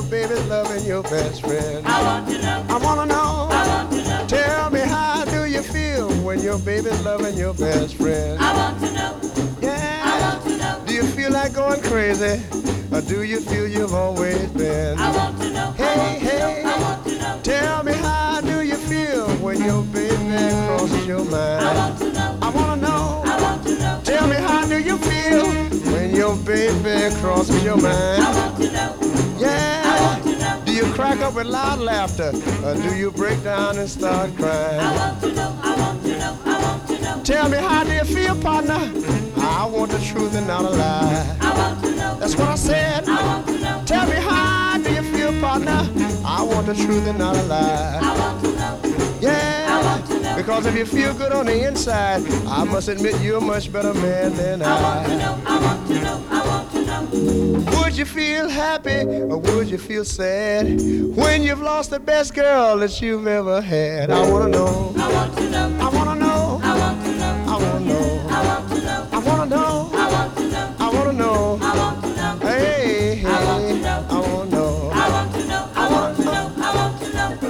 baby's loving your best friend? I want to know. I wanna know. I want to know. Tell me, how do you feel when your baby's loving your best friend? I want to know. Yeah. I want to know. Do you feel like going crazy, or do you feel you've always been? I want to know. Hey, hey. I want to know. Tell me, how do you feel when your baby crosses your mind? I want to know. I wanna know. I want to know. Tell me, how do you feel when your baby crosses your mind? I want to know. Yeah. I want to know. Do you crack up with loud laughter, or do you break down and start crying? I want to know. I want to know. I want to know. Tell me, how do you feel, partner? I want the truth and not a lie. I want to know. That's what I said. I want to know. Tell me, how do you feel, partner? I want the truth and not a lie. I want to know. Yeah. I want to know. Because if you feel good on the inside, I must admit you're a much better man than I want to I. know. I want to know. I want to know. Would you feel happy or would you feel sad when you've lost the best girl that you've ever had? I wanna know. I want to know. I wanna know. I want to know. I wanna know. I want to know. I wanna know. I want to know. I wanna know. I want to know. Hey, hey. I want to know. I wanna know. I want to know. I want to know. I want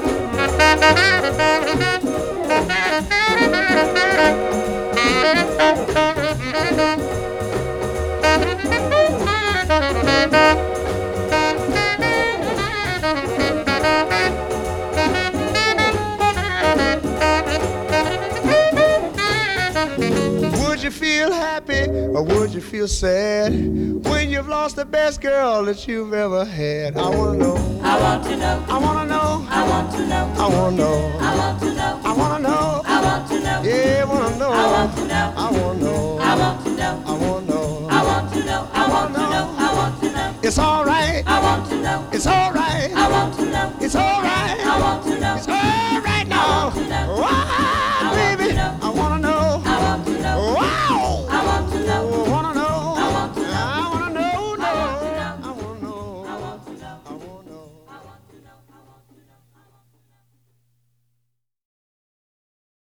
Would you feel happy or would you feel sad when you've lost the best girl that you've ever had? I wanna know. I want to know. I wanna know. I want to know. I wanna know. I want to know. I wanna know. I want to know. Yeah, I wanna know. I want to know. I wanna know. I want to know. I wanna know. I want to know. I want to know. I want to know. It's alright. I want to know. It's alright. I want to know. It's alright. I want to know. It's alright now. I want to know. Why?